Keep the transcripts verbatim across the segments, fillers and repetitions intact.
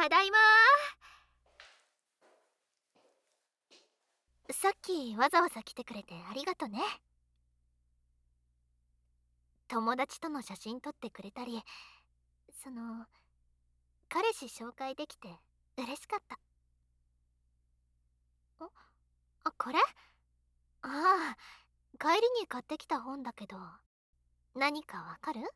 ただいま。さっきわざわざ来てくれてありがとね。友達との写真撮ってくれたり、その彼氏紹介できて嬉しかった。あ、あ、これ？ああ、帰りに買ってきた本だけど、何かわかる？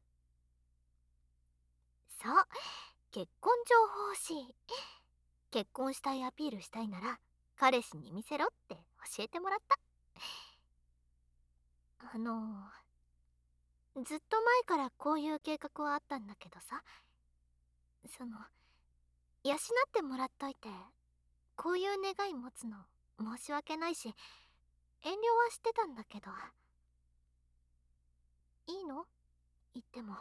そう、結婚情報誌。結婚したいアピールしたいなら彼氏に見せろって教えてもらった。あのずっと前からこういう計画はあったんだけどさ、その養ってもらっといてこういう願い持つの申し訳ないし、遠慮はしてたんだけど。いいの？言っても。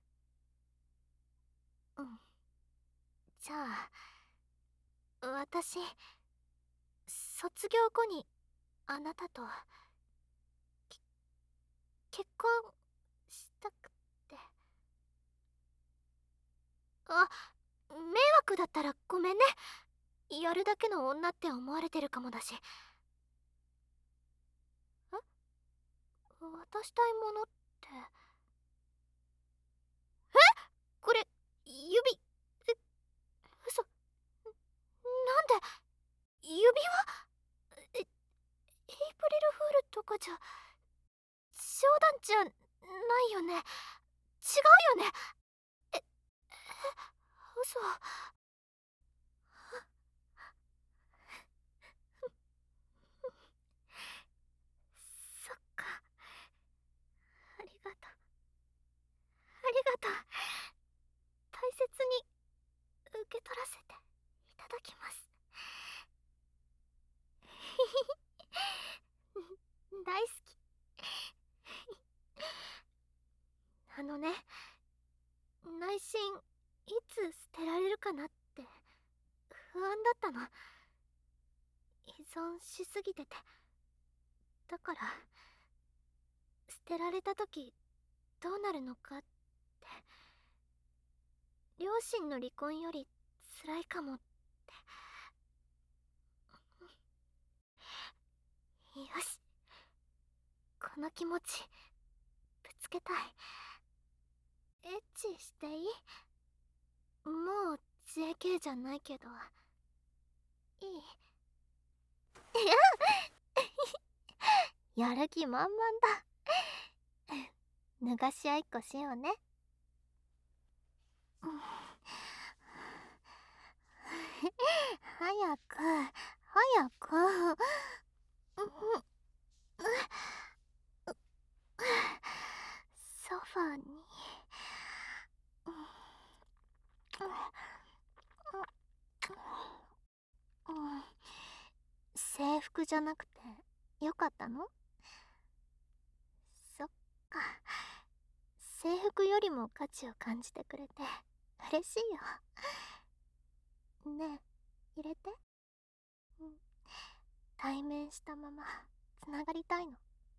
うん。じゃあ私、卒業後にあなたと結婚したくて。あ、迷惑だったらごめんね。やるだけの女って思われてるかもだし。え？渡したいものって。え？これ指。え、嘘。なんで指輪？え、エイプリルフールとかじゃ、冗談じゃないよね。違うよね。え、え、嘘。そっか。ありがとう。ありがとう。大切に受け取らせていただきます。大好き。あのね、内心いつ捨てられるかなって不安だったの。依存しすぎてて。だから捨てられた時どうなるのかって。両親の離婚より辛いかもって。よし、この気持ちぶつけたい。エッチしていい？もう ジェーケー じゃないけど。いい？やる気満々だ。脱がし合いっこしようね。早く早く。ソファーに。制服じゃなくてよかったの？そっか。制服よりも価値を感じてくれて嬉しいよ。ねえ、入れて。うん、対面したままつながりたいの。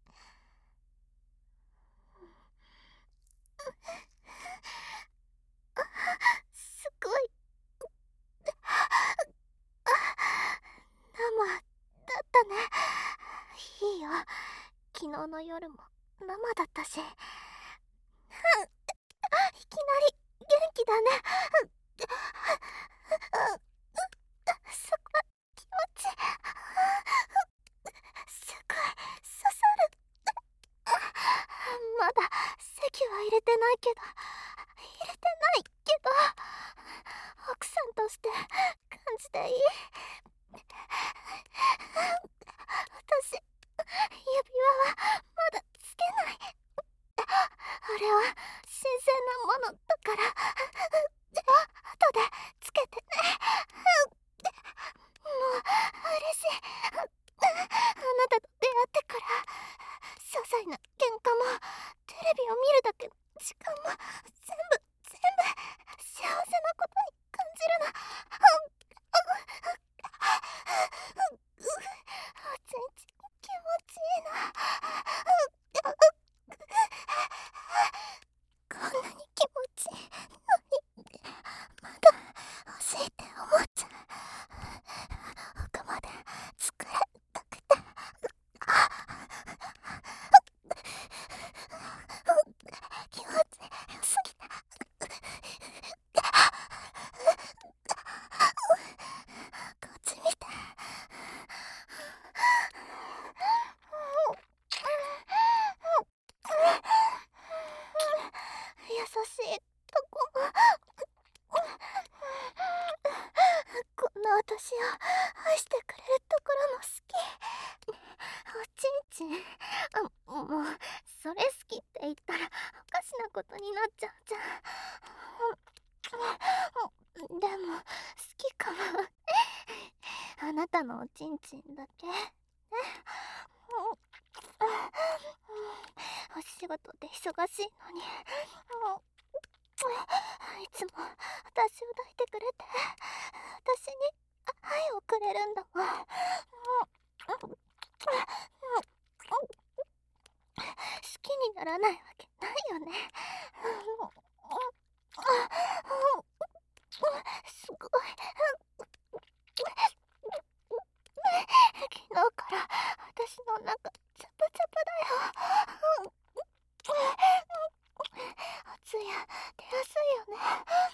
すごい生だったね。いいよ、昨日の夜も生だったし。いきなり元気だね。すごい気持ちいい。すごい刺さる。まだ席は入れてないけど入れてないけど奥さんとして感じていい？私、指輪はまだつけない。あれは神聖なものだから。 私を愛してくれるところも好き。おちんちん、あ、もうそれ好きって言ったらおかしなことになっちゃうじゃん。でも好きかも。あなたのおちんちんだけね。お仕事で忙しいのに、いつも私を抱いてくれて、私に愛をくれるんだもん。好きにならないわけないよね。すごい。昨日から私の中チャパチャパだよ。熱いや出やすいよね。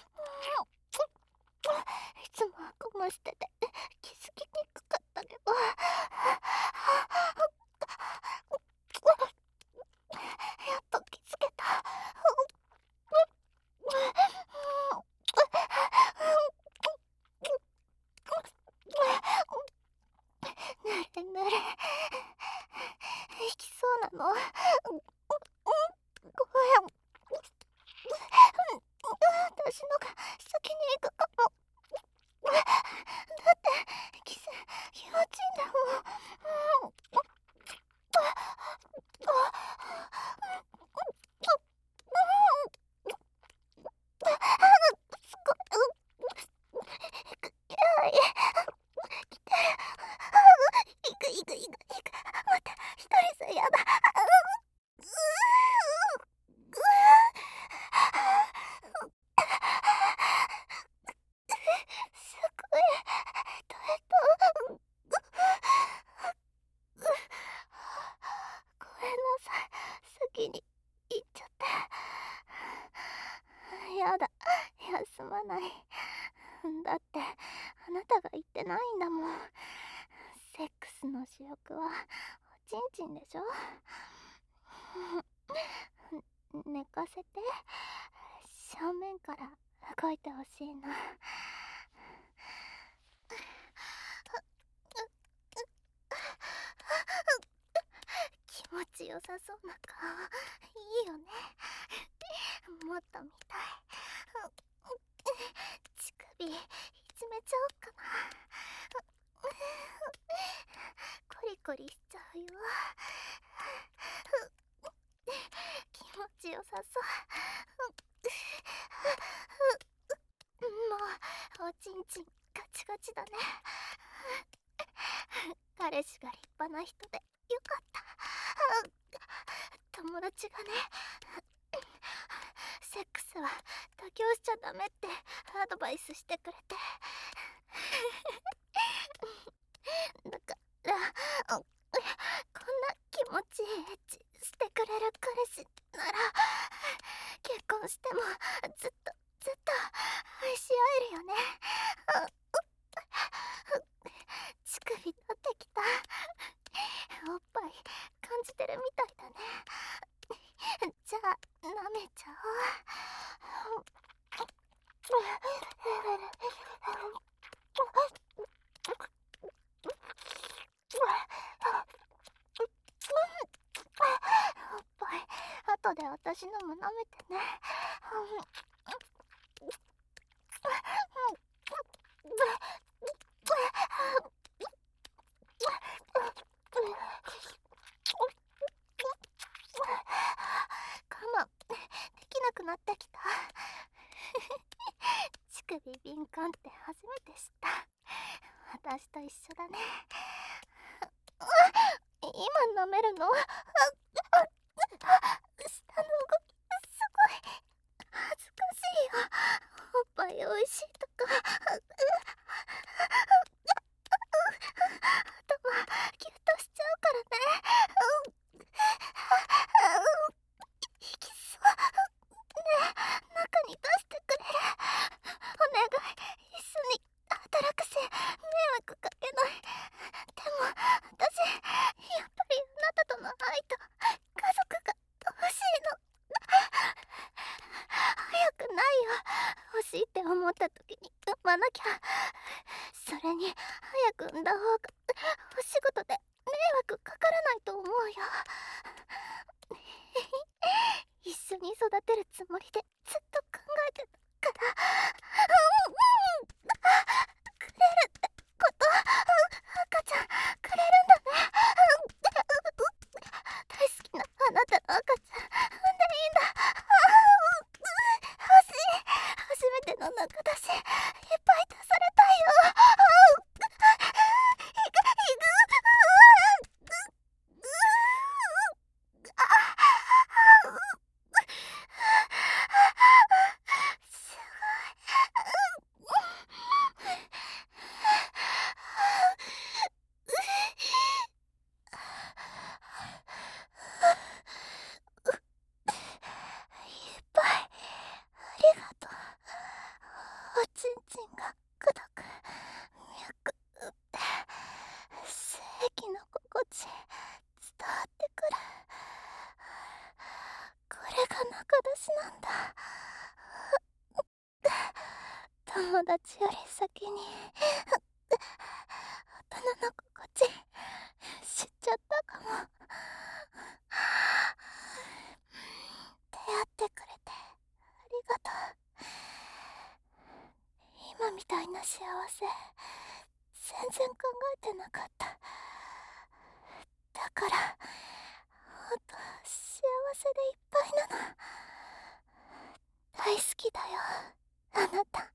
いつも顎もしてて気づきにくかったけど、やっと気づけた。ぬれぬれ行きそうなの。ごめん、私のが先に行くかも。だってキス気持ちいいんだもん。すごい。来てる。いくいくいくいく。待って、一人じゃやだ。すごい。どうやった？ごめんなさい。先に行っちゃって。やだ。休まない。だってあなたが言ってないんだもん。セックスの主役はおちんちんでしょ。寝かせて、正面から動いてほしいな。気持ちよさそうな顔いいよね。もっと見たい。乳首いじめちゃおっかな。コリコリしちゃうよ。気持ちよさそう。もうおちんちんガチガチだね。彼氏が立派な人でよかった。友達がね、セックスは妥協しちゃダメってアドバイスしてくれて。だからこんな気持ちいいエッチしてくれる彼氏なら結婚してもずっとずっと愛し合えるよね。乳首立ってきた。おっぱい感じてるみたいだね。じゃあ舐めちゃおう。おっぱい後で私のも舐めてね。我慢できなくなってきた。乳首敏感って初めて知った。私と一緒だね。今舐めるの？下の動きすごい恥ずかしいよ。おっぱいおいしいとか頭ギュッとしちゃうからね。いきそうね。え中に出してくれる？お願い、一緒に働くし迷惑かけない。でも私やっぱりあなたとの愛と家族が欲しいの。早くないよ。欲しいって思った時に産まなきゃ。 それに早く産んだ方がお仕事で迷惑かからないと思うよ。一緒に育てるつもりでずっと考えてたから。うんうん、くれるってこと、赤ちゃんくれるんだね。大好きなあなたの赤ちゃん産んでいいんだ。欲しい。初めての中だしいっぱい出されたいよ。いくいくすごい。いっぱいありがとう。おちんちんがくどく脈打って精液の心地伝わってくる。これが中出しなんだ。友達より先に大人の心地知っちゃったかも。出会ってくれてありがとう。今みたいな幸せ全然考えてなかった。だからほんと幸せでいっぱいなの。大好きだよあなた。